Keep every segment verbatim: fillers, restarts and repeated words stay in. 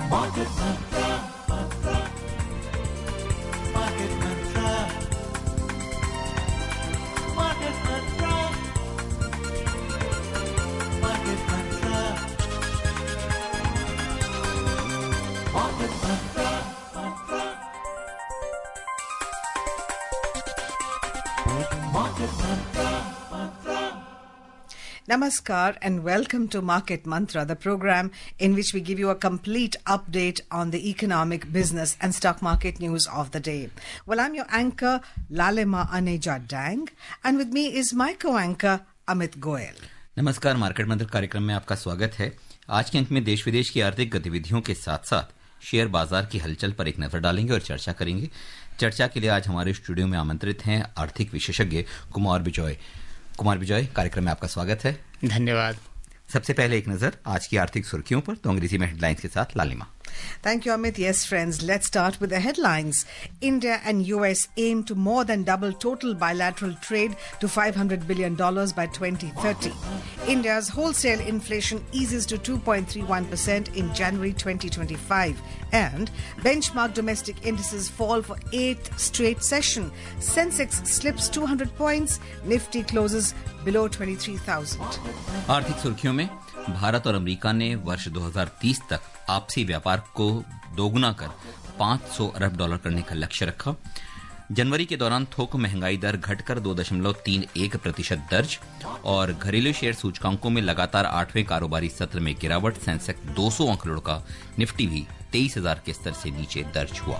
Market Mantra, Mantra, Market Mantra, Market Mantra, Market Mantra, Market Mantra, Mantra, Market Mantra, Mantra. Namaskar and welcome to Market Mantra, the program in which we give you a complete update on the economic, business and stock market news of the day. Well, I'm your anchor, Lalema Aneja Dang, and with me is my co-anchor, Amit Goel. नमस्कार, market मंत्र कार्यक्रम में आपका स्वागत है। आज के अंक में देश विदेश की आर्थिक गतिविधियों के साथ साथ शेयर बाजार की हलचल पर एक नजर डालेंगे और चर्चा करेंगे। चर्चा के लिए आज हमारे स्टूडियो में आमंत्रित हैं आर्थिक विशेषज्ञ कुमार विजय। कुमार विजय, कार्यक्रम में आपका स्वागत है। धन्यवाद। सबसे पहले एक नजर आज की आर्थिक सुर्खियों पर, तो अंग्रेजी में हेडलाइंस के साथ लालिमा। Thank you, Amit. Yes, friends, let's start with the headlines. India and U S aim to more than double total bilateral trade to five hundred billion dollars by twenty thirty. India's wholesale inflation eases to two point three one percent in January twenty twenty-five. And benchmark domestic indices fall for eighth straight session. Sensex slips two hundred points. Nifty closes below twenty-three thousand. आर्थिक सुर्खियों में भारत और America ने वर्ष दो हज़ार तीस तक आपसी व्यापार को दोगुना कर पाँच सौ अरब डॉलर करने का लक्ष्य रखा। जनवरी के दौरान थोक महंगाई दर घटकर दो दशमलव तीन एक प्रतिशत दर्ज और घरेलू शेयर सूचकांकों में लगातार आठवें कारोबारी सत्र में गिरावट। सेंसेक्स दो सौ अंक लुढ़का, निफ्टी भी तेईस हजार के स्तर से नीचे दर्ज हुआ।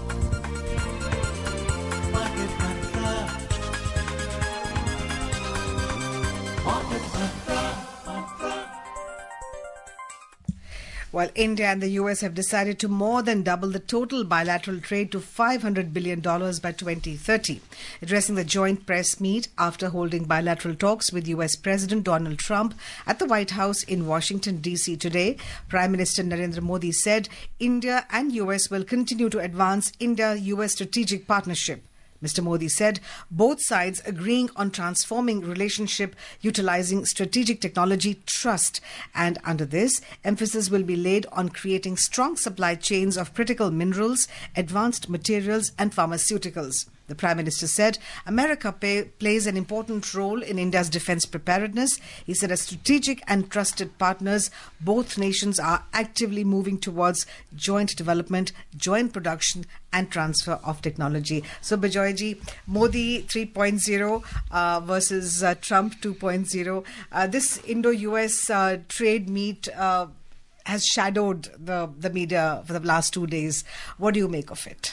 While India and the U S have decided to more than double the total bilateral trade to five hundred billion dollars by twenty thirty. Addressing the joint press meet after holding bilateral talks with U S President Donald Trump at the White House in Washington, D C today, Prime Minister Narendra Modi said India and U S will continue to advance India-U S strategic partnership. Mister Modi said both sides agreeing on transforming relationship utilizing strategic technology trust, and under this emphasis will be laid on creating strong supply chains of critical minerals, advanced materials and pharmaceuticals. The Prime Minister said America pay, plays an important role in India's defense preparedness. He said as strategic and trusted partners, both nations are actively moving towards joint development, joint production and transfer of technology. So, Bijoyji, Modi three point oh uh, versus uh, Trump two point oh. Uh, this Indo-U S uh, trade meet uh, has shadowed the, the media for the last two days. What do you make of it?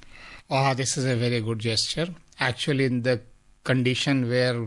Oh, this is a very good gesture. Actually, in the condition where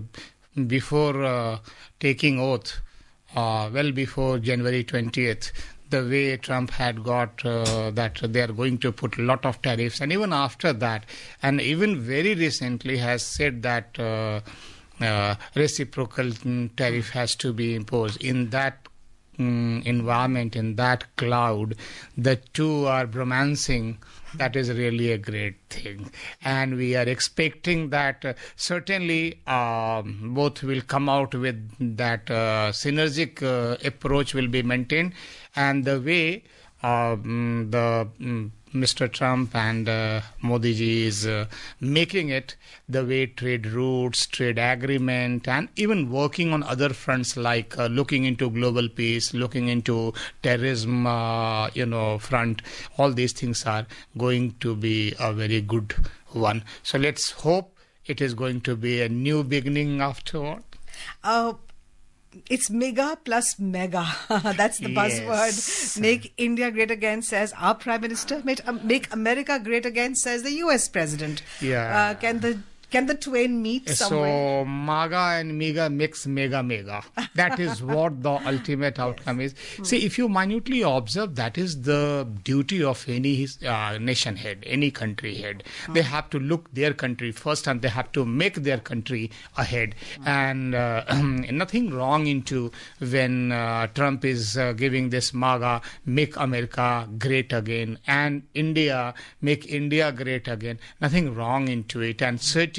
before uh, taking oath, uh, well before January twentieth, the way Trump had got uh, that they are going to put a lot of tariffs, and even after that, and even very recently has said that uh, uh, reciprocal tariff has to be imposed. In that um, environment, in that cloud, the two are bromancing. That is really a great thing. And we are expecting that uh, certainly uh, both will come out with that uh, synergic uh, approach will be maintained. And the way uh, the um, Mister Trump and uh, Modi ji is uh, making it, the way trade routes, trade agreement, and even working on other fronts like uh, looking into global peace, looking into terrorism, uh, you know, front. All these things are going to be a very good one. So let's hope it is going to be a new beginning afterward. Uh, It's mega plus mega. That's the buzzword. Yes. Make India great again, says our Prime Minister. Make, um, make America great again, says the U S President. Yeah. Uh, can the Can the twain meet somewhere? So, MAGA and MEGA mix mega mega. That is what the ultimate outcome is. Hmm. See, if you minutely observe, that is the duty of any uh, nation head, any country head. Hmm. They have to look their country first and they have to make their country ahead. Hmm. And uh, nothing wrong into when uh, Trump is uh, giving this MAGA, make America great again, and India, make India great again. Nothing wrong into it. And certainly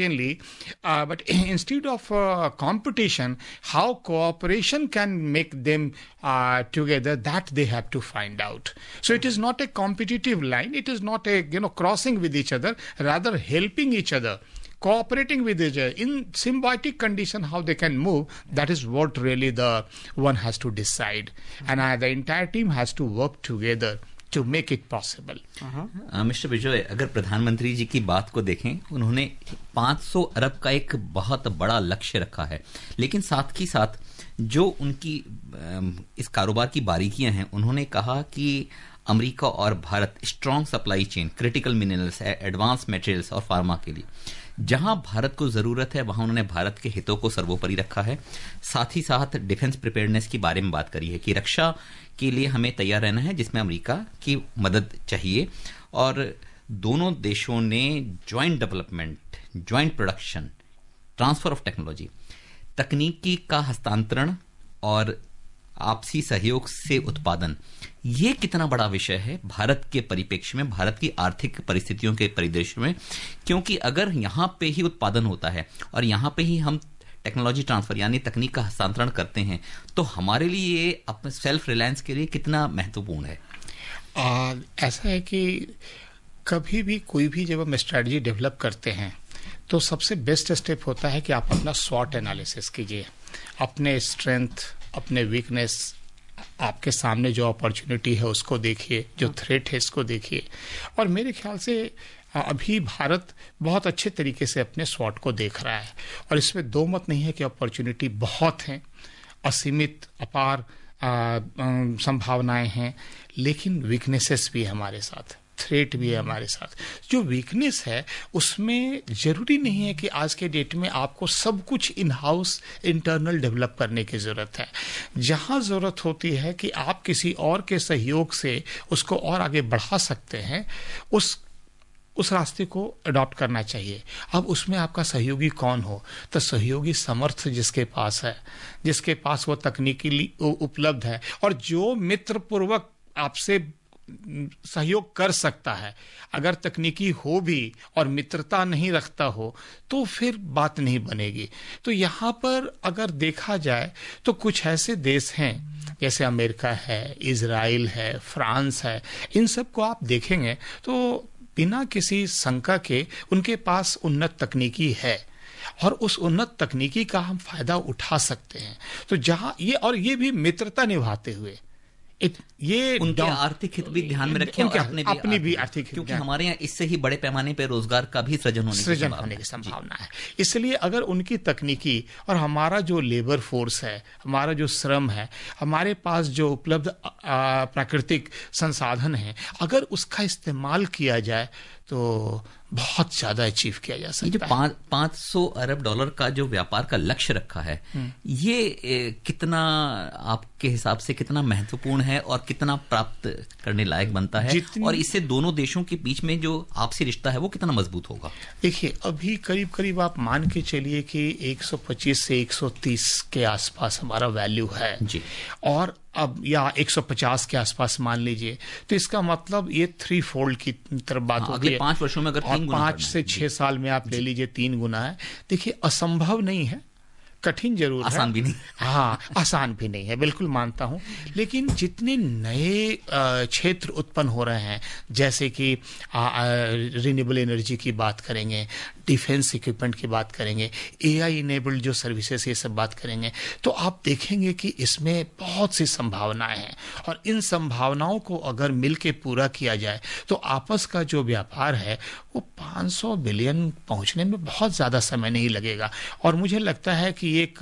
certainly. Uh, but instead of uh, competition, how cooperation can make them uh, together, that they have to find out. So it is not a competitive line. It is not a, you know, crossing with each other, rather helping each other, cooperating with each other in symbiotic condition, how they can move. That is what really the one has to decide. And uh, the entire team has to work together to make it possible. Mister Bijoy, अगर प्रधानमंत्री जी की बात को देखें, उन्होंने पाँच सौ अरब का एक बहुत बड़ा लक्ष्य रखा है, लेकिन साथ ही साथ जो उनकी इस कारोबार की बारीकियां हैं, उन्होंने कहा कि अमेरिका और Bharat strong supply chain, critical minerals, advance materials और फार्मा के लिए जहां भारत को जरूरत है वहां उन्होंने भारत के हितों को सर्वोपरि रखा है। साथ ही साथ डिफेंस प्रिपेयर्डनेस के बारे में बात करी है कि रक्षा के लिए हमें तैयार रहना है, जिसमें अमेरिका की मदद चाहिए। और दोनों देशों ने joint development, joint production, transfer of technology, तकनीकी का हस्तांतरण और आपसी सहयोग से उत्पादन, ये कितना बड़ा विषय है भारत के परिप्रेक्ष्य में, भारत की आर्थिक परिस्थितियों के परिदृश्य में। क्योंकि अगर यहां पे ही उत्पादन होता है और यहां पे ही हम टेक्नोलॉजी ट्रांसफर यानी तकनीक का हस्तांतरण करते हैं, तो हमारे लिए ये अपने सेल्फ रिलायंस के लिए कितना महत्वपूर्ण है? आ, ऐसा है कि कभी भी कोई भी जब हम स्ट्रेटजी डेवलप करते हैं तो सबसे बेस्ट स्टेप होता है कि आप अपना स्वॉट एनालिसिस कीजिए, अपने स्ट्रेंथ, अपने वीकनेस, आपके सामने जो अपॉर्चुनिटी है उसको देखिए, जो थ्रेट है इसको देखिए। और मेरे ख्याल से अभी भारत बहुत अच्छे तरीके से अपने स्वॉट को देख रहा है और इसमें दो मत नहीं है कि अपॉर्चुनिटी बहुत हैं, असीमित अपार संभावनाएं हैं, लेकिन वीकनेसेस भी है हमारे साथ, थ्रेट भी है हमारे साथ। जो वीकनेस है उसमें जरूरी नहीं है कि आज के डेट में आपको सब कुछ इन हाउस इंटरनल डेवलप करने की जरूरत है। जहां जरूरत होती है कि आप किसी और के सहयोग से उसको और आगे बढ़ा सकते हैं, उस उस रास्ते को अडॉप्ट करना चाहिए। अब उसमें आपका सहयोगी कौन हो, तो सहयोगी समर्थ जिसके पास है, जिसके पास वो तकनीकी उपलब्ध है और जो मित्रपूर्वक आपसे सहयोग कर सकता है। अगर तकनीकी हो भी और मित्रता नहीं रखता हो तो फिर बात नहीं बनेगी। तो यहाँ पर अगर देखा जाए तो कुछ ऐसे देश हैं जैसे अमेरिका है, इजराइल है, फ्रांस है, इन सब को आप देखेंगे तो बिना किसी शंका के उनके पास उन्नत तकनीकी है और उस उन्नत तकनीकी का हम फायदा उठा सकते हैं। तो जहां ये और ये भी मित्रता निभाते हुए, इत, ये उनके आर्थिक हित भी ध्यान में रखें और अपने भी अपनी भी आर्थिक हित, क्योंकि हमारे यहाँ इससे ही बड़े पैमाने पर रोजगार का भी सृजन होने सृजन होने की संभावना है। इसलिए अगर उनकी तकनीकी और हमारा जो लेबर फोर्स है, हमारा जो श्रम है, हमारे पास जो उपलब्ध प्राकृतिक संसाधन है, अगर उसका इस्तेमाल किया जाए तो बहुत ज्यादा अचीव किया जा सकता है। ये जो पांच सौ अरब डॉलर का जो व्यापार का लक्ष्य रखा है, ये ए, कितना आपके हिसाब से कितना महत्वपूर्ण है और कितना प्राप्त करने लायक बनता है, और इससे दोनों देशों के बीच में जो आपसी रिश्ता है वो कितना मजबूत होगा? देखिए, अभी करीब करीब आप मान के चलिए कि एक सौ पच्चीस से एक सौ तीस के आसपास हमारा वैल्यू है जी, और अब या एक सौ पचास के आसपास मान लीजिए, तो इसका मतलब ये थ्री फोल्ड की तरफ बात होती है। पांच वर्षों में अगर तीन गुना, पांच से छह साल में आप ले लीजिए तीन गुना है। देखिए, असंभव नहीं है, कठिन जरूर है, आसान भी नहीं। हाँ, आसान भी नहीं है, बिल्कुल मानता हूं। लेकिन जितने नए क्षेत्र उत्पन्न हो रहे हैं, जैसे कि रिन्यूएबल एनर्जी की बात करेंगे, डिफेंस इक्विपमेंट की बात करेंगे, एआई इनेबल्ड जो सर्विसेज, ये सब बात करेंगे, तो आप देखेंगे कि इसमें बहुत सी संभावनाएं हैं और इन संभावनाओं को अगर मिलके पूरा किया जाए तो आपस का जो व्यापार है वो पाँच सौ बिलियन पहुंचने में बहुत ज्यादा समय नहीं लगेगा और मुझे लगता है कि एक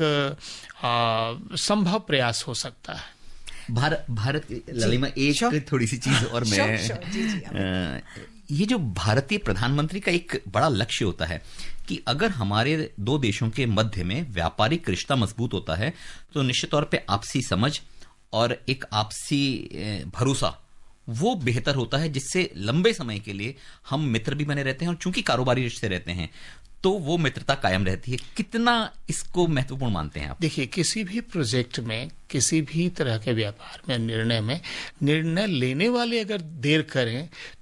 संभव प्रयास हो सकता है। भारत भारत ललिमा, एक थोड़ी सी चीज और मैं शो, शो, जी, जी, आ, ये जो भारतीय प्रधानमंत्री का एक बड़ा लक्ष्य होता है कि अगर हमारे दो देशों के मध्य में व्यापारिक रिश्ता मजबूत होता है तो निश्चित तौर पे आपसी समझ और एक आपसी भरोसा वो बेहतर होता है, जिससे लंबे समय के लिए हम मित्र भी बने रहते हैं और चूंकि कारोबारी रिश्ते रहते हैं तो वो मित्रता कायम रहती है। कितना इसको महत्वपूर्ण मानते हैं आप? देखिए, किसी भी प्रोजेक्ट में, किसी भी तरह के व्यापार में, निर्णय में, निर्णय लेने वाले अगर देर करें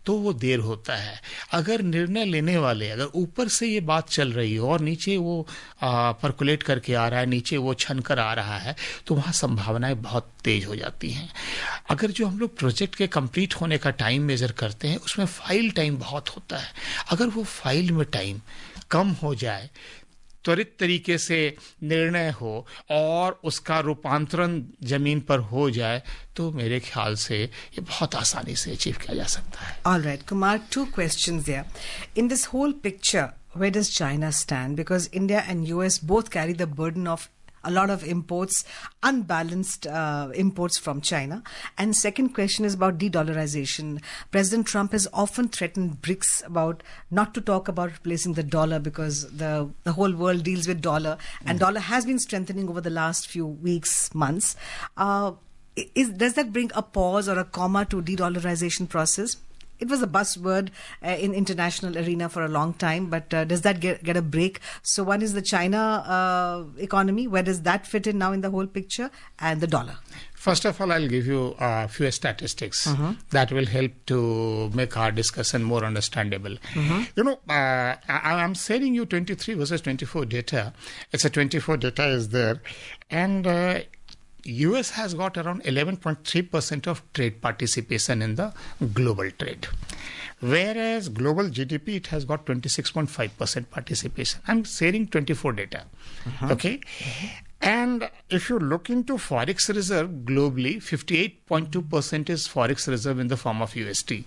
तो वो देर होता है। अगर निर्णय लेने वाले अगर ऊपर से ये बात चल रही हो और नीचे वो परकुलेट करके आ रहा है, नीचे वो छन कर आ रहा है, तो वहाँ संभावनाएं बहुत तेज हो जाती हैं। अगर जो हम लोग प्रोजेक्ट के कंप्लीट होने का टाइम मेजर करते हैं, उसमें फाइल टाइम बहुत होता है। अगर वो फाइल में टाइम कम हो जाए, त्वरित तरीके से निर्णय हो और उसका रूपांतरण जमीन पर हो जाए, तो मेरे ख्याल से ये बहुत आसानी से अचीव किया जा सकता है। All right, Kumar, two questions there. In this whole picture, where does China stand? Because India and U S both carry the burden of a lot of imports, unbalanced uh, imports from China. And second question is about de-dollarization. President Trump has often threatened BRICS about not to talk about replacing the dollar because the, the whole world deals with dollar, and mm. dollar has been strengthening over the last few weeks, months. Uh, is, does that bring a pause or a comma to de-dollarization process? It was a buzzword uh, in international arena for a long time, but uh, does that get, get a break? So one is the China uh, economy. Where does that fit in now in the whole picture? And the dollar. First of all, I'll give you a few statistics uh-huh. that will help to make our discussion more understandable. Uh-huh. You know, uh, I, I'm sending you twenty-three versus twenty-four data. It's a twenty-four data is there. And uh, U S has got around eleven point three percent of trade participation in the global trade. Whereas global G D P, it has got twenty-six point five percent participation. I'm sharing twenty-four data. Uh-huh. Okay. Uh-huh. And if you look into Forex reserve globally, fifty-eight point two percent is Forex reserve in the form of U S D.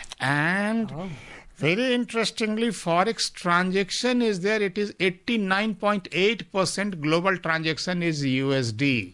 And oh. very interestingly, Forex transaction is there. It is eighty-nine point eight percent global transaction is U S D.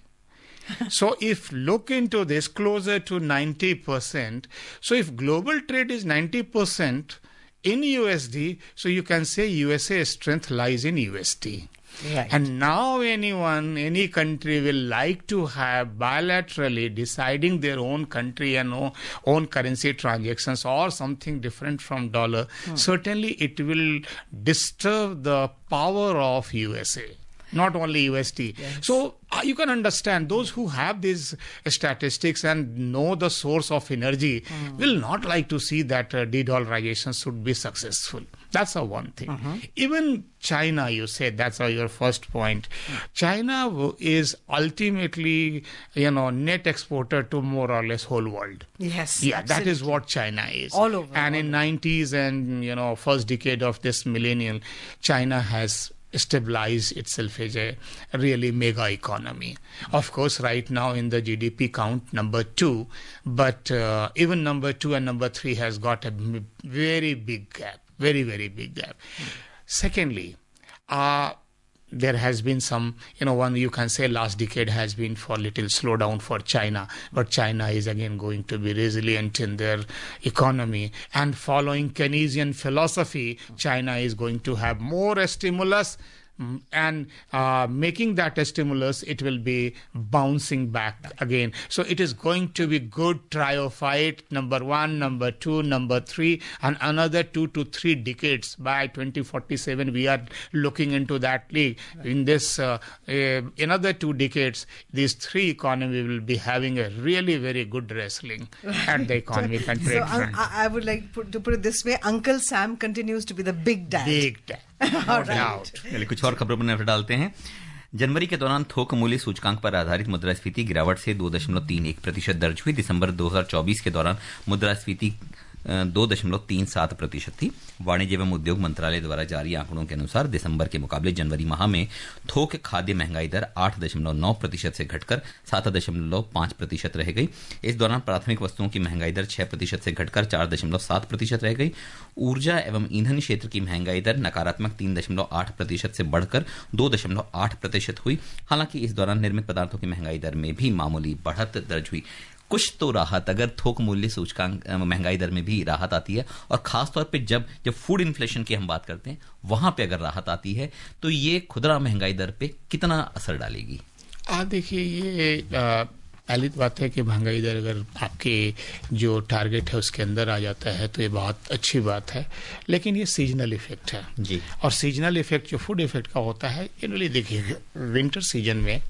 So if look into this closer to ninety percent, so if global trade is ninety percent in U S D, so you can say U S A's strength lies in U S D. Right. And now anyone, any country will like to have bilaterally deciding their own country and own, own currency transactions or something different from dollar. Hmm. Certainly it will disturb the power of U S A. Not only U S D. Yes. So uh, you can understand those who have these statistics and know the source of energy mm. will not like to see that uh, de-dollarization should be successful. That's a one thing. Uh-huh. Even China, you said, that's uh, your first point. Mm. China w- is ultimately, you know, net exporter to more or less whole world. Yes. Yeah, absolutely. that is what China is. All over. And all in over. nineties and, you know, first decade of this millennium, China has stabilize itself as a really mega economy. Of course, right now in the G D P count, number two, but uh, even number two and number three has got a m- very big gap, very, very big gap. Mm. Secondly, uh, there has been some, you know, one you can say last decade has been for little slowdown for China, but China is again going to be resilient in their economy. And following Keynesian philosophy, China is going to have more stimulus. And uh, making that a stimulus, it will be bouncing back again. So it is going to be good triophyte, number one, number two, number three, and another two to three decades. By twenty forty-seven, we are looking into that league. Right. In this uh, uh, another two decades, these three economies will be having a really very good wrestling at the economic and trade so, front. I, I would like put, to put it this way: Uncle Sam continues to be the big dad. Big dad. No doubt. चलिए कुछ और खबरों पर नजर डालते हैं। जनवरी के दौरान थोक मूल्य सूचकांक पर आधारित मुद्रास्फीति गिरावट से दो दशमलव तीन एक प्रतिशत दर्ज हुई। दिसंबर दो हज़ार चौबीस के दौरान मुद्रास्फीति दो दशमलव तीन सात प्रतिशत थी। वाणिज्य एवं उद्योग मंत्रालय द्वारा जारी आंकड़ों के अनुसार दिसंबर के मुकाबले जनवरी माह में थोक खाद्य महंगाई दर आठ दशमलव नौ प्रतिशत से घटकर सात दशमलव पांच प्रतिशत रह गई। इस दौरान प्राथमिक वस्तुओं की महंगाई दर छह प्रतिशत से घटकर चार दशमलव सात प्रतिशत रह गई। ऊर्जा एवं ईंधन क्षेत्र की महंगाई दर नकारात्मक तीन दशमलव आठ प्रतिशत से बढ़कर दो दशमलव आठ प्रतिशत हुई। हालांकि इस दौरान निर्मित पदार्थों की महंगाई दर में भी मामूली बढ़त दर्ज हुई। कुछ तो राहत अगर थोक मूल्य सूचकांक महंगाई दर में भी राहत आती है, और खासतौर पे जब जब फूड इन्फ्लेशन की हम बात करते हैं वहां पे अगर राहत आती है तो ये खुदरा महंगाई दर पे कितना असर डालेगी? आ देखिए, ये पहली बात है कि महंगाई दर अगर आपके जो टारगेट है उसके अंदर आ जाता है तो ये बहुत अच्छी बात है, लेकिन ये सीजनल इफेक्ट है जी। और सीजनल इफेक्ट जो फूड इफेक्ट का होता है, जनरली देखिए विंटर सीजन में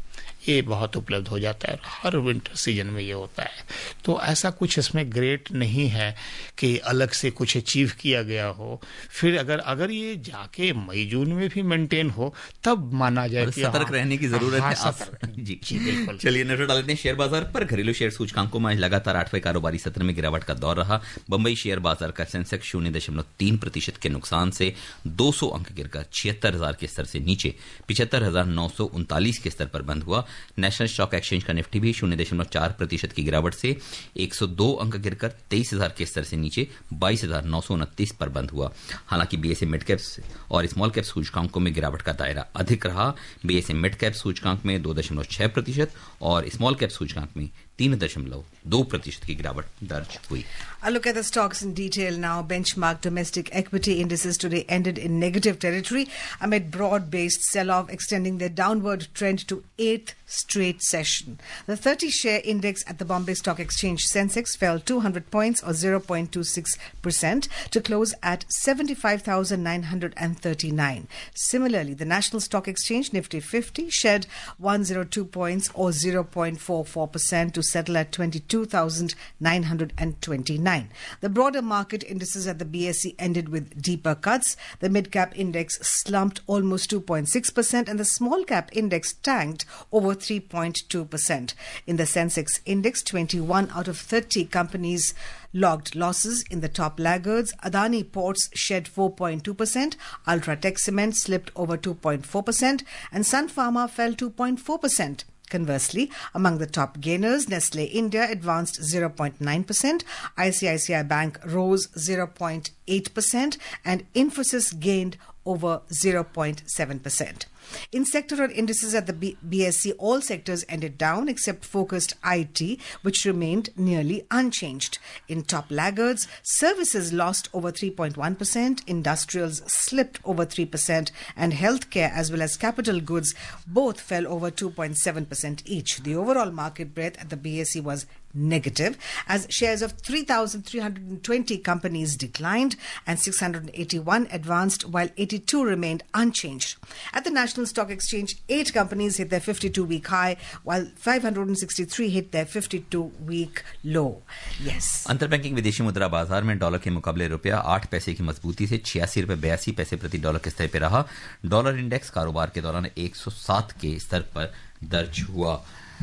ये बहुत उपलब्ध हो जाता है, हर विंटर सीजन में ये होता है। तो ऐसा कुछ इसमें ग्रेट नहीं है कि अलग से कुछ अचीव किया गया हो। फिर अगर अगर ये जाके मई जून में भी मेंटेन हो तब माना जाए कि सतर्क रहने की जरूरत हाँ, है। सतर्क जी जी बिल्कुल। चलिए नजर डालते हैं शेयर बाजार पर। घरेलू शेयर सूचकांकों में आज लगातार आठवें कारोबारी सत्र में गिरावट का दौर रहा। बंबई शेयर बाजार का सेंसेक्स शून्य दशमलव तीन प्रतिशत के नुकसान से दो सौ अंक गिरकर छिहत्तर हजार के स्तर से नीचे पिछहत्तर हजार नौ सौ उनतालीस के स्तर पर बंद हुआ। नेशनल स्टॉक एक्सचेंज का निफ्टी भी शून्य दशमलव चार प्रतिशत की गिरावट से एक सौ दो अंक गिरकर तेईस हजार के स्तर से नीचे बाईस हजार नौ सौ उनतीस पर बंद हुआ। हालांकि बीएसए मिड कैप्स और स्मॉल कैप सूचकांकों में गिरावट का दायरा अधिक रहा। बीएसए मिड कैप सूचकांक में दो दशमलव छह प्रतिशत और स्मॉल कैप सूचकांक में तीन दशमलव दो प्रतिशत की गिरावट दर्ज हुई। A look at the stocks in detail now. Benchmark domestic equity indices today ended in negative territory amid broad-based sell-off extending their downward trend to eighth straight session. The thirty-share index at the Bombay Stock Exchange Sensex fell two hundred points or zero point two six percent to close at seventy-five thousand nine hundred thirty-nine. Similarly, the National Stock Exchange Nifty fifty shed one hundred two points or zero point four four percent to settle at twenty-two thousand nine hundred twenty-nine. The broader market indices at the B S E ended with deeper cuts. The mid-cap index slumped almost two point six percent and the small-cap index tanked over three point two percent. In the Sensex index, twenty-one out of thirty companies logged losses. In the top laggards, Adani Ports shed four point two percent, Ultratech Cement slipped over two point four percent and Sun Pharma fell two point four percent. Conversely, among the top gainers, Nestle India advanced zero point nine percent, I C I C I Bank rose zero point eight percent and Infosys gained over zero point seven percent. In sectoral indices at the B- BSE, all sectors ended down except focused I T, which remained nearly unchanged. In top laggards, services lost over three point one percent, industrials slipped over three percent, and healthcare as well as capital goods both fell over two point seven percent each. The overall market breadth at the B S E was negative as shares of three thousand three hundred twenty companies declined and six hundred eighty-one advanced while eighty-two remained unchanged. At the National Stock Exchange, eight companies hit their fifty-two-week high while five hundred sixty-three hit their fifty-two-week low. Yes. अंतरबैंकिंग विदेशी मुद्रा बाजार में dollar के मुकाबले रुपया आठ पैसे की मजबूती से छियासी रुपए बयासी पैसे प्रति डॉलर के स्तर पर रहा। डॉलर इंडेक्स कारोबार के दौरान एक सौ सात के स्तर पर दर्ज हुआ।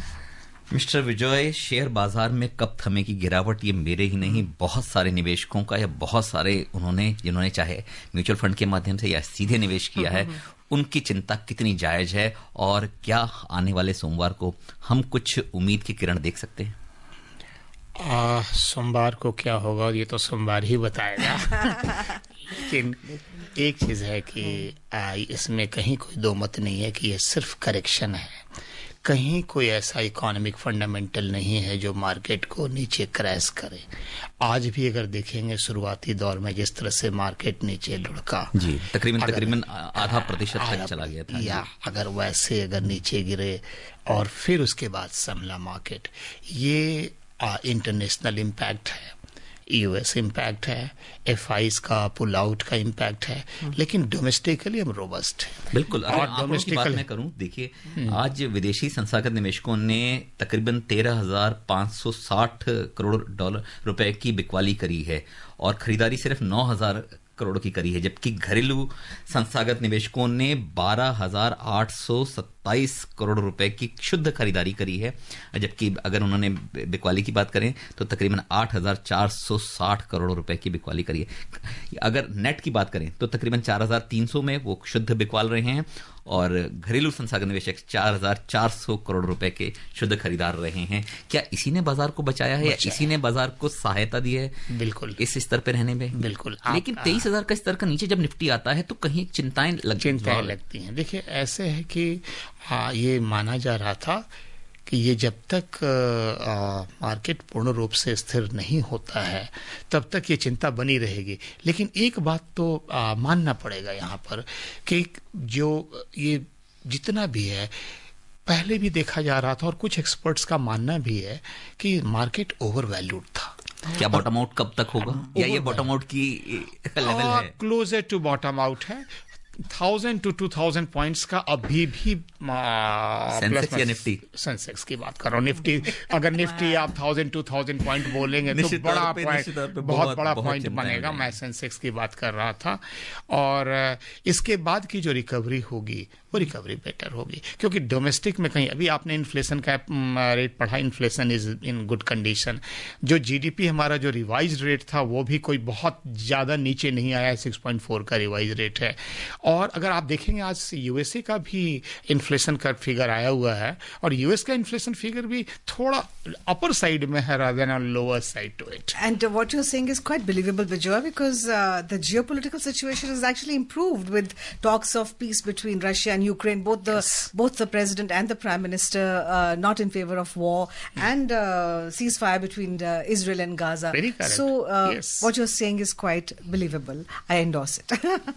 मिस्टर विजय, शेयर बाजार में कब थमेगी गिरावट, ये मेरे ही नहीं बहुत सारे निवेशकों का या बहुत सारे उन्होंने जिन्होंने चाहे म्यूचुअल फंड के माध्यम से या सीधे निवेश किया है, उनकी चिंता कितनी जायज है और क्या आने वाले सोमवार को हम कुछ उम्मीद की किरण देख सकते हैं? आ, सोमवार को क्या होगा ये तो सोमवार ही बताएगा। लेकिन एक चीज है कि आ, इसमें कहीं कोई दो मत नहीं है कि ये सिर्फ करेक्शन है। कहीं कोई ऐसा इकोनॉमिक फंडामेंटल नहीं है जो मार्केट को नीचे क्रैश करे। आज भी अगर देखेंगे शुरुआती दौर में जिस तरह से मार्केट नीचे लुढ़का जी तकरीबन तकरीबन आधा प्रतिशत तक चला गया था, या अगर वैसे अगर नीचे गिरे और फिर उसके बाद संभला मार्केट, ये इंटरनेशनल इम्पैक्ट है, यूएस इम्पैक्ट है, एफआईज का पुल आउट का इम्पैक्ट है, लेकिन डोमेस्टिकली हम रोबस्ट है। बिल्कुल। अगर डोमेस्टिक बात मैं करूं, देखिए आज विदेशी संस्थागत निवेशकों ने तकरीबन तेरह हजार पांच सौ साठ करोड़ डॉलर रुपए की बिकवाली करी है और खरीदारी सिर्फ नौ हजार करोड़ की करी है, जबकि घरेलू संस्थागत निवेशकों ने बारह हजार आठ सौ सत्ताईस करोड़ रुपए की शुद्ध खरीदारी करी है, जबकि अगर उन्होंने बिकवाली की बात करें तो तकरीबन आठ हजार चार सौ साठ करोड़ रुपए की बिकवाली करी है। अगर नेट की बात करें तो तकरीबन चार हजार तीन सौ में वो शुद्ध बिकवाल रहे हैं और घरेलू संस्थागत निवेशक चार हजार चार सौ करोड़ रुपए के शुद्ध खरीदार रहे हैं। क्या इसी ने बाजार को बचाया है या इसी ने बाजार को सहायता दी है? बिल्कुल इस स्तर पर रहने में बिल्कुल। लेकिन तेईस हजार का स्तर का नीचे जब निफ्टी आता है तो कहीं चिंताएं लग चिंताएं लगती हैं। देखिए ऐसे है कि हाँ, ये माना जा रहा था कि ये जब तक आ, मार्केट पूर्ण रूप से स्थिर नहीं होता है तब तक ये चिंता बनी रहेगी। लेकिन एक बात तो आ, मानना पड़ेगा यहाँ पर कि जो ये जितना भी है पहले भी देखा जा रहा था और कुछ एक्सपर्ट्स का मानना भी है कि मार्केट ओवर वैल्यूड था। क्या बॉटम आउट कब तक होगा या ये बॉटम आउट की लेवल है? क्लोजर टू बॉटम आउट है। Thousand to two thousand points का अभी भी सेंसेक्स या निफ्टी? सेंसेक्स की बात कर रहा हूँ। निफ्टी अगर निफ्टी आप थाउजेंड टू थाउजेंड पॉइंट बोलेंगे तो बड़ा पॉइंट, बहुत बड़ा पॉइंट बनेगा। मैं सेंसेक्स की बात कर रहा था। और इसके बाद की जो रिकवरी होगी वो रिकवरी बेटर होगी, क्योंकि डोमेस्टिक में कहीं अभी आपने इन्फ्लेशन का रेट पढ़ा, inflation is in good condition. जो जीडीपी हमारा जो रिवाइज रेट था वो भी कोई बहुत ज्यादा नीचे नहीं आया, सिक्स पॉइंट फोर का रिवाइज रेट है। और अगर आप देखेंगे आज यूएसए का भी इन्फ्लेशन का फिगर आया हुआ है, और यूएस का इन्फ्लेशन फिगर भी थोड़ा अपर साइड में है rather than lower side to it. And uh, what you're saying is quite believable, Bijoy, because uh, the geopolitical situation has actually improved with talks of peace between Russia and Ukraine. Both the yes. both the president and the prime minister uh, not in favor of war, mm. and uh, ceasefire between uh, Israel and Gaza. Very correct. So uh, yes. what you're saying is quite believable. I endorse it.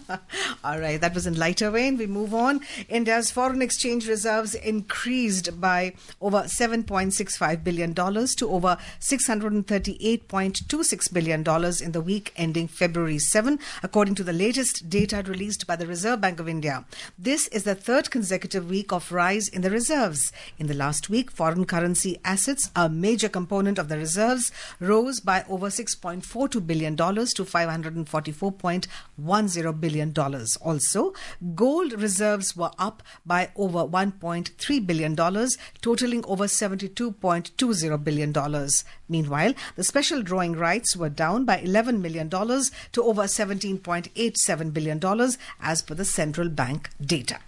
All right, that was in lighter vein. We move on. India's foreign exchange reserves increased by over seven point six five billion dollars to over six hundred thirty-eight point two six billion dollars in the week ending February seventh, according to the latest data released by the Reserve Bank of India. This is the third consecutive week of rise in the reserves. In the last week, foreign currency assets, a major component of the reserves, rose by over six point four two billion dollars to five hundred forty-four point one zero billion dollars. Also, gold reserves were up by over one point three billion dollars, totaling over seventy-two point two zero billion dollars. Meanwhile, the special drawing rights were down by eleven million dollars to over seventeen point eight seven billion dollars as per the central bank data.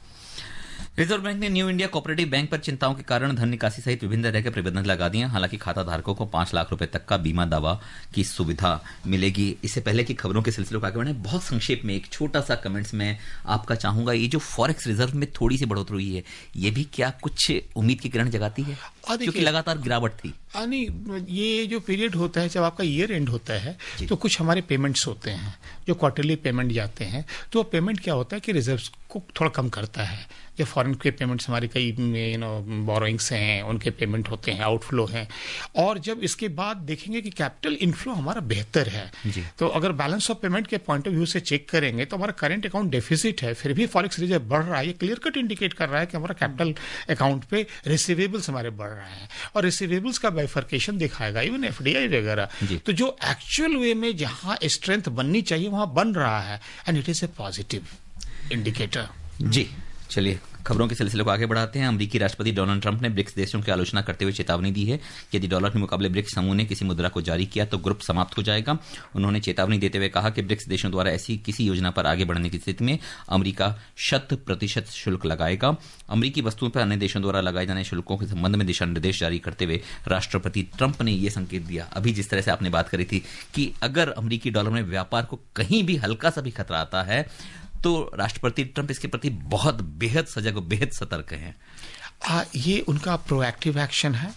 Reserve Bank ने New India Cooperative Bank पर चिंताओं के कारण धन निकासी सहित विभिन्न तरह के प्रतिबंध लगा दिए। हालांकि खाता धारकों को पांच लाख रुपए तक का बीमा दावा की सुविधा मिलेगी। इससे पहले की खबरों के सिलसिले को आगे बढ़े, बहुत संक्षेप में एक छोटा सा कमेंट्स में आपका चाहूंगा, ये जो फॉरेक्स रिजर्व में थोड़ी सी बढ़ोतरी हुई है, ये भी क्या कुछ उम्मीद की किरण जगाती है, क्योंकि लगातार गिरावट थी? नहीं, ये जो पीरियड होता है जब आपका ईयर एंड होता है तो कुछ हमारे पेमेंट्स होते हैं जो क्वार्टरली पेमेंट जाते हैं, तो पेमेंट क्या होता है कि रिजर्व्स को थोड़ा कम करता है। जो फॉरेन के पेमेंट्स हमारे कई यू नो बोरोइंग्स हैं, उनके पेमेंट होते हैं, आउटफ्लो हैं। और जब इसके बाद देखेंगे कि कैपिटल इनफ्लो हमारा बेहतर है, तो अगर बैलेंस ऑफ पेमेंट के पॉइंट ऑफ व्यू से चेक करेंगे तो हमारा करंट अकाउंट डेफिसिट है, फिर भी फॉरेक्स रिजर्व बढ़ रहा है। ये क्लियर कट इंडिकेट कर रहा है कि हमारा कैपिटल अकाउंट पे रिसीवेबल्स हमारे बढ़ रहे हैं, और रिसीवेबल्स का बाइफर्केशन दिखाएगा इवन एफडीआई वगैरह। तो जो एक्चुअल वे में जहां स्ट्रेंथ बननी चाहिए वहां बन रहा है, and it is a positive indicator. जी, चलिए खबरों के सिलसिले को आगे बढ़ाते हैं। अमेरिकी राष्ट्रपति डोनाल्ड ट्रंप ने ब्रिक्स देशों की आलोचना करते हुए चेतावनी दी है कि यदि डॉलर के मुकाबले ब्रिक्स समूह ने किसी मुद्रा को जारी किया तो ग्रुप समाप्त हो जाएगा। उन्होंने चेतावनी देते हुए कहा कि ब्रिक्स देशों द्वारा ऐसी किसी योजना पर आगे बढ़ने की स्थिति में अमेरिका शत प्रतिशत शुल्क लगाएगा। अमेरिकी वस्तुओं पर अन्य देशों द्वारा लगाए जाने शुल्कों के संबंध में दिशा निर्देश जारी करते हुए राष्ट्रपति ट्रंप ने यह संकेत दिया, अभी जिस तरह से आपने बात करी थी, कि अगर अमेरिकी डॉलर में व्यापार को कहीं भी हल्का सा भी खतरा आता है तो राष्ट्रपति ट्रंप इसके प्रति बहुत बेहद सजग और बेहद सतर्क हैं। आ, ये उनका प्रोएक्टिव एक्शन है,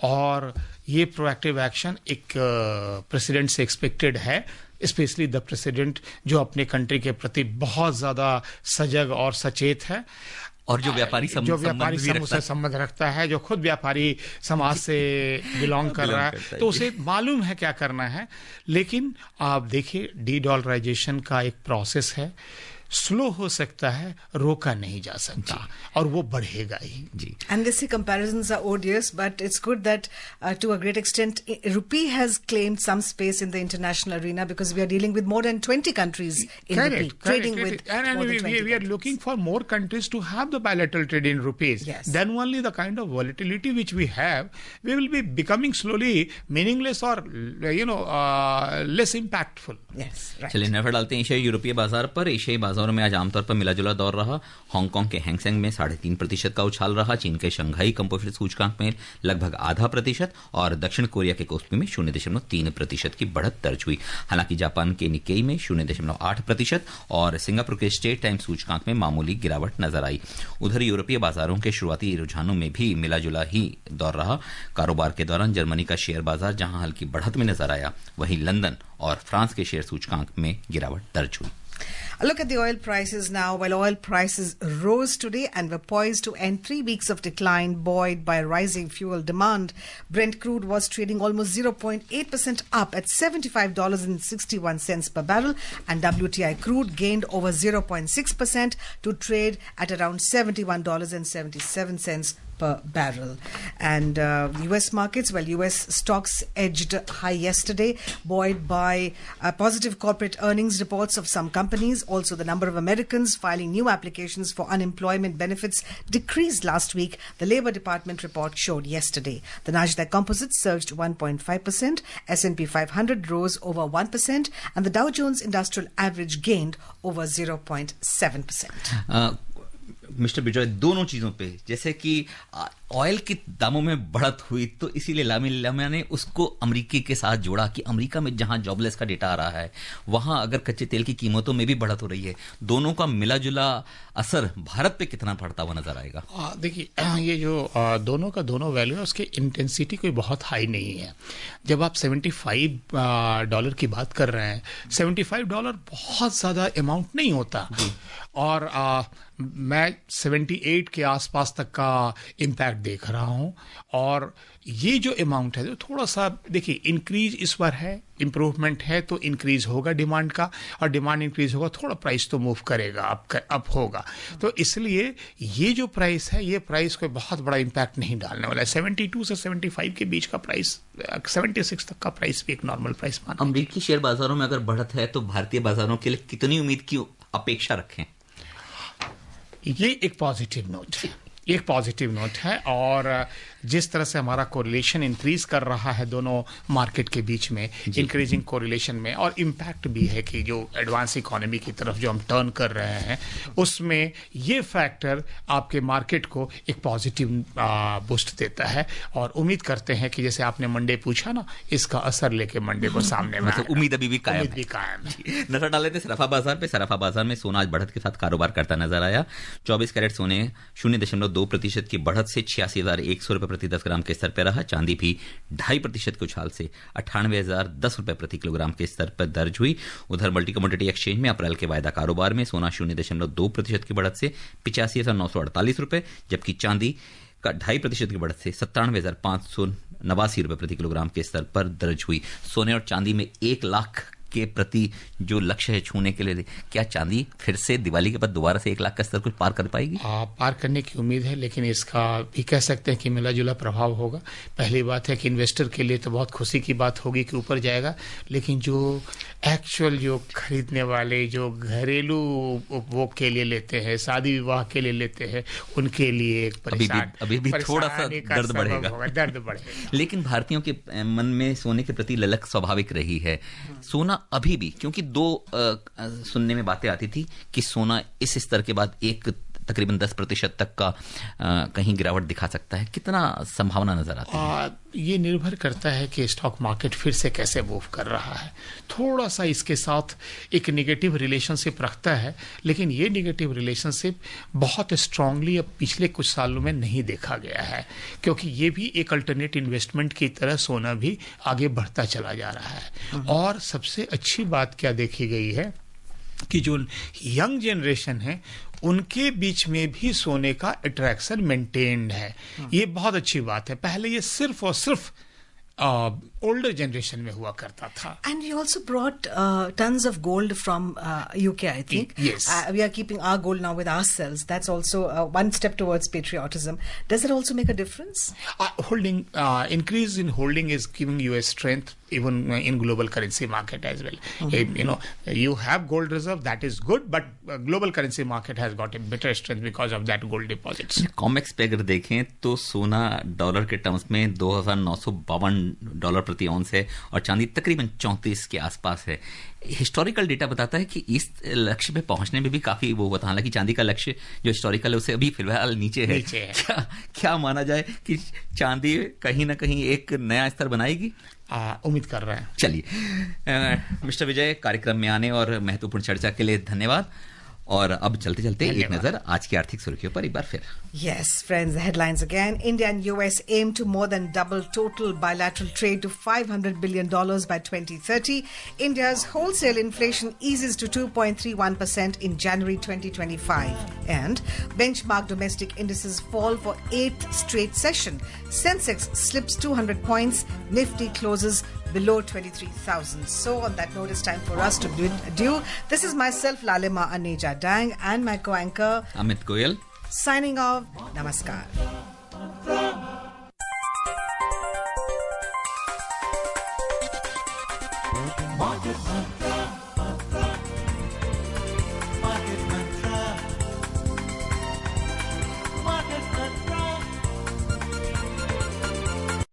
और ये प्रोएक्टिव एक्शन एक प्रेसिडेंट से एक्सपेक्टेड है, स्पेशली द प्रेसिडेंट जो अपने कंट्री के प्रति बहुत ज्यादा सजग और सचेत है, और जो व्यापारी सम, जो व्यापारी समूह से संबंध रखता है, जो खुद व्यापारी समाज से बिलोंग कर रहा है, तो उसे मालूम है क्या करना है। लेकिन आप देखिए, डी डॉलराइजेशन का एक प्रोसेस है, स्लो हो सकता है, रोका नहीं जा सकता, और वो बढ़ेगा ही। जी, and they say comparisons are odious, but it's good that uh, to a great extent I- rupee has claimed some space in the international arena, because we are dealing with more than twenty countries in correct, rupee, correct, trading correct. with and, and more we, than we, twenty we are countries. looking for more countries to have the bilateral trade in rupees. Yes. Then only the kind of volatility which we have, we will be becoming slowly meaningless or you know uh, less impactful. Yes, right. चलिए नजर डालते हैं एशियाई यूरोपीय बाजार पर। एशियाई बाजारों में आज आमतौर पर मिलाजुला दौर रहा। हांगकांग के हैंगसेंग में साढ़े तीन प्रतिशत का उछाल रहा। चीन के शंघाई कंपोजिट सूचकांक में लगभग आधा प्रतिशत, और दक्षिण कोरिया के कोस्पी में शून्य दशमलव तीन प्रतिशत की बढ़त दर्ज हुई। हालांकि जापान के निकेई में शून्य दशमलव आठ प्रतिशत और सिंगापुर के स्टेट टाइम सूचकांक में मामूली गिरावट नजर आई। उधर यूरोपीय बाजारों के शुरुआती रुझानों में भी मिलाजुला ही दौर रहा। कारोबार के दौरान जर्मनी का शेयर बाजार जहां हल्की बढ़त में नजर आया, वहीं लंदन और फ्रांस के शेयर सूचकांक में गिरावट दर्ज हुई। A look at the oil prices now. While oil prices rose today and were poised to end three weeks of decline buoyed by rising fuel demand, Brent crude was trading almost zero point eight percent up at seventy-five dollars and sixty-one cents per barrel, and W T I crude gained over zero point six percent to trade at around seventy-one dollars and seventy-seven cents per barrel. And uh, U S markets, well, U S stocks edged high yesterday, buoyed by uh, positive corporate earnings reports of some companies. Also, the number of Americans filing new applications for unemployment benefits decreased last week, the Labor Department report showed yesterday. The Nasdaq Composite surged one point five percent, S and P five hundred rose over one percent, and the Dow Jones Industrial Average gained over zero point seven percent. Uh, mister Bijoy, दोनों चीजों पे, जैसे कि oil के दामों में बढ़त हुई तो इसीलिए लामी लामिया ने उसको अमेरिका के साथ जोड़ा कि अमेरिका में जहां जॉबलेस का डेटा आ रहा है वहां अगर कच्चे तेल की कीमतों में भी बढ़त हो रही है, दोनों का मिला जुला असर भारत पे कितना पड़ता हुआ नजर आएगा? देखिए, ये जो आ, दोनों का दोनों वैल्यू है उसकी इंटेंसिटी कोई बहुत हाई नहीं है. जब आप पचहत्तर डॉलर की बात कर रहे हैं, पचहत्तर डॉलर बहुत ज्यादा अमाउंट नहीं होता, और आ, मैं अठहत्तर के आसपास तक का इम्पैक्ट देख रहा हूं. और ये जो अमाउंट है तो थोड़ा सा देखिए, इंक्रीज इस बार है, इंप्रूवमेंट है, तो इंक्रीज होगा डिमांड का, और डिमांड इंक्रीज होगा, थोड़ा प्राइस तो मूव करेगा, अप अप होगा. तो इसलिए ये जो प्राइस है, ये प्राइस कोई बहुत बड़ा इम्पैक्ट नहीं डालने वाला है. बहत्तर से पचहत्तर के बीच का प्राइस, छिहत्तर तक का प्राइस भी एक नॉर्मल प्राइस माना. अमेरिकी शेयर बाजारों में अगर बढ़त है तो भारतीय बाजारों के लिए कितनी उम्मीद की अपेक्षा रखें? ये एक पॉजिटिव नोट है, एक पॉजिटिव नोट है. और जिस तरह से हमारा कोरिलेशन इंक्रीज कर रहा है दोनों मार्केट के बीच में, इंक्रीजिंग कोरिलेशन में, और इम्पैक्ट भी है कि जो एडवांस इकोनॉमी की तरफ जो हम टर्न कर रहे हैं, उसमें ये फैक्टर आपके मार्केट को एक पॉजिटिव बूस्ट देता है. और उम्मीद करते हैं कि जैसे आपने मंडे पूछा ना, इसका असर लेके मंडे को सामने में मतलब उम्मीद अभी भी कायम उम्मीद भी कायम है. नजर डाल लेते सराफा बाजार पे. सराफा बाजार में सोना आज बढ़त के साथ कारोबार करता नजर आया. चौबीस कैरेट सोने शून्य दशमलव दो प्रतिशत की बढ़त से छियासी हजार एक सौ रुपए प्रति दस ग्राम के स्तर पर रहा. चांदी भी ढाई प्रतिशत के उछाल से अट्ठानवे हजार दस रुपए प्रति किलोग्राम के स्तर पर दर्ज हुई. उधर मल्टी कमोडिटी एक्सचेंज में अप्रैल के वायदा कारोबार में सोना शून्य दशमलव दो प्रतिशत की बढ़त से पिचासी हजार नौ सौ अड़तालीस रुपए, जबकि चांदी का ढाई प्रतिशत की बढ़त से सत्तानवे हजार पांच सौ नवासी रुपए प्रति किलोग्राम के स्तर पर दर्ज हुई. सोने और चांदी में एक लाख के प्रति जो लक्ष्य है छूने के लिए, क्या चांदी फिर से दिवाली के बाद दोबारा से एक लाख का स्तर कुछ पार कर पाएगी? आ, पार करने की उम्मीद है, लेकिन इसका भी कह सकते हैं कि मिला जुला प्रभाव होगा. पहली बात है कि इन्वेस्टर के लिए तो बहुत खुशी की बात होगी कि ऊपर जाएगा, लेकिन जो एक्चुअल जो खरीदने वाले जो घरेलू उपभोग के लिए लेते हैं, शादी विवाह के लिए लेते हैं, उनके लिए एक परेशान अभी भी थोड़ा सा दर्द बढ़ेगा, दर्द बढ़ेगा. लेकिन भारतीयों के मन में सोने के प्रति ललक स्वाभाविक रही है. सोना अभी भी, क्योंकि दो आ, सुनने में बातें आती थी कि सोना इस स्तर के बाद एक तकरीबन दस प्रतिशत तक का आ, कहीं गिरावट दिखा सकता है, कितना संभावना नजर आती है? ये निर्भर करता है कि स्टॉक मार्केट फिर से कैसे मूव कर रहा है. थोड़ा सा इसके साथ एक नेगेटिव रिलेशनशिप रखता है, लेकिन ये नेगेटिव रिलेशनशिप बहुत स्ट्रांगली अब पिछले कुछ सालों में नहीं देखा गया है, क्योंकि ये भी एक अल्टरनेट इन्वेस्टमेंट की तरह सोना भी आगे बढ़ता चला जा रहा है. और सबसे अच्छी बात क्या देखी गई है कि जो यंग जनरेशन है उनके बीच में भी सोने का अट्रैक्शन मेंटेन्ड है. ये बहुत अच्छी बात है. पहले ये सिर्फ और सिर्फ ओल्डर जनरेशन में हुआ करता था. And you also brought uh, tons of gold from uh, U K, I think. Yes. Uh, we are keeping our gold now with ourselves. That's also uh, one step towards patriotism. Does it also make a difference? Uh, holding uh, increase in holding is giving you a strength even in global currency market as well. Mm-hmm. You know, you have gold reserve, that is good, but uh, global currency market has got a better strength because of that gold deposits. Comex पे अगर देखें तो सोना dollar के terms में दो हजार नौ सौ बावन डॉलर प्रति औंस है और चांदी तकरीबन चौंतीस के आसपास है. हिस्टोरिकल डेटा बताता है कि इस लक्ष्य पे पहुंचने में भी काफी वो होता है. हालांकि चांदी का लक्ष्य जो हिस्टोरिकल है उसे अभी फिलहाल नीचे है. नीचे है. क्या क्या माना जाए कि चांदी कहीं ना कहीं एक नया स्तर बनाएगी? उम्मीद कर रहे हैं. चलिए, मिस्टर विजय, कार्यक्रम में आने और महत्वपूर्ण चर्चा के लिए धन्यवाद. और अब चलते चलते एक नजर आज की आर्थिक सुर्खियों पर एक बार फिर. Yes, friends, the headlines again. India and U S aim to more than double total bilateral trade to five hundred billion dollars by twenty thirty. India's wholesale inflation eases to two point three one percent in January twenty twenty-five. And benchmark domestic indices fall for eighth straight session. Sensex slips two hundred points. Nifty closes below twenty-three thousand. So on that note, it's time for us to bid adieu. This is myself, Lalima Aneja Dang, and my co-anchor, Amit Goyal. Signing off. Namaskar. Market Mantra.